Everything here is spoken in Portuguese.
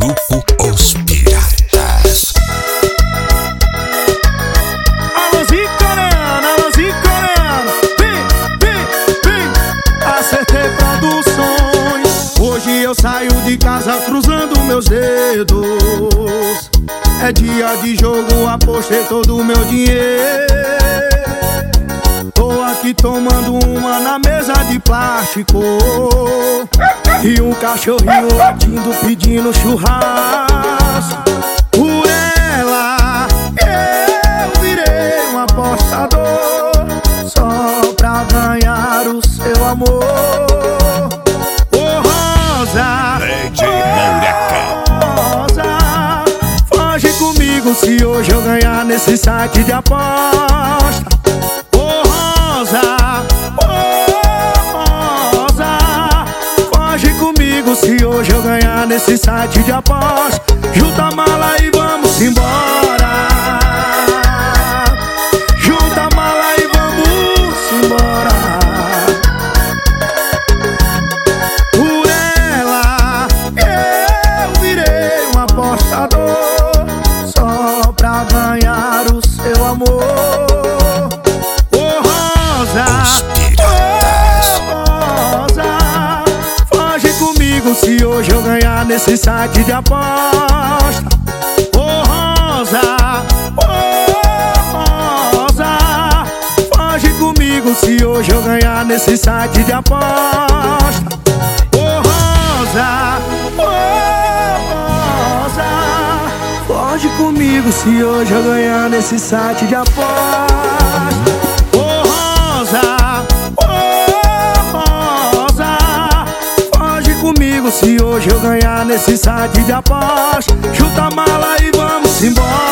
Grupo Os Piratas. Alôzinho coreano, vem, acertei produções. Hoje eu saio de casa cruzando meus dedos. É dia de jogo, apostei todo o meu dinheiro. Tô aqui tomando uma na mesa de plástico e um cachorrinho latindo pedindo churrasco. Por ela eu virei um apostador só pra ganhar o seu amor. Ô Rosa, DJ Mouraca. Rosa, foge comigo se hoje eu ganhar nesse site de aposta. Ô Rosa, foge comigo se hoje eu ganhar nesse site de aposta. Junta a mala e vamos embora. Junta a mala e vamos embora. Por ela eu virei um apostador só pra ganhar o seu amor. Ô Rosa, se hoje eu ganhar nesse site de aposta. Ô Rosa, foge comigo se hoje eu ganhar nesse site de aposta. Ô Rosa, foge comigo se hoje eu ganhar nesse site de aposta. Ô Rosa, comigo se hoje eu ganhar nesse site de aposta. Junta a mala e vamos embora.